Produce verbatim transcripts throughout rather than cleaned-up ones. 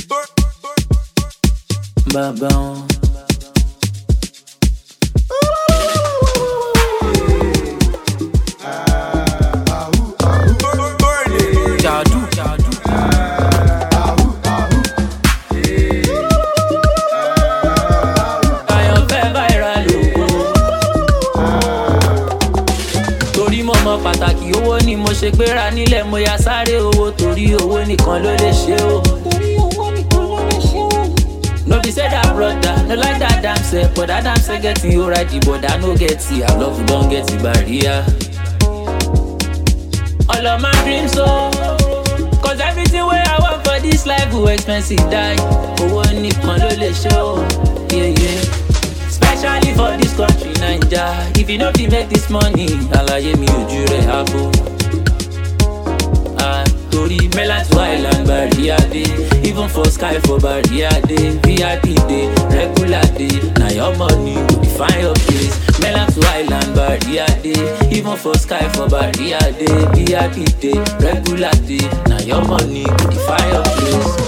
Babão. Jadu, jadu. Àyànfẹ́ viral o. Torí mo mọ pàtàkì owó ni mo ṣe gbéra nílẹ̀ mo ya sáré owó torí owó nìkan ló lè ṣe o. No be say that brother, no like that damn self, but that damn self get you alright, but I no get it. I love you, don't get the barrier. All of my dreams, so cause everything where I want for this life will expensive die. Owó nìkan ló lè show, yeah yeah. Especially for this country, Naija. If you know fit make this money, àlàyé mi ojú rẹ̀ àbò. Ah, torí mainland to island barrier dey, even for sky for barrier dey, V I P dey, regular dey. Na your money go define your place. Mainland to island barrier dey, even for sky for barrier dey, V I P dey, regular dey. Na your money go define your place.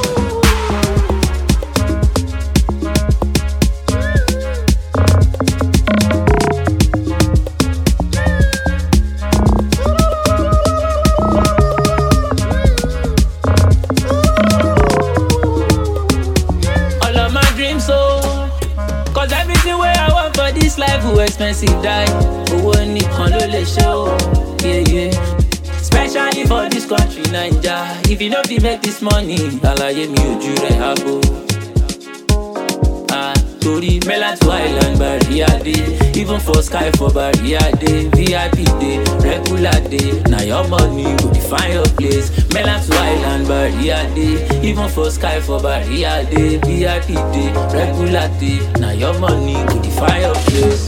Cause everything where I want for this life will expensive die. Owó nìkan ló lè ṣe o, yeah yeah. Especially for this country, Naija. If you know fit make this money, àlàyé mi ojú rẹ̀ àbò. Ah, torí mainland to island barrier dey, even for sky for barrier dey, V I P dey, regular dey. Na your money go define your place. Mainland to island barrier dey, even for sky for barrier dey, V I P dey, regular dey. Na your money go define your place.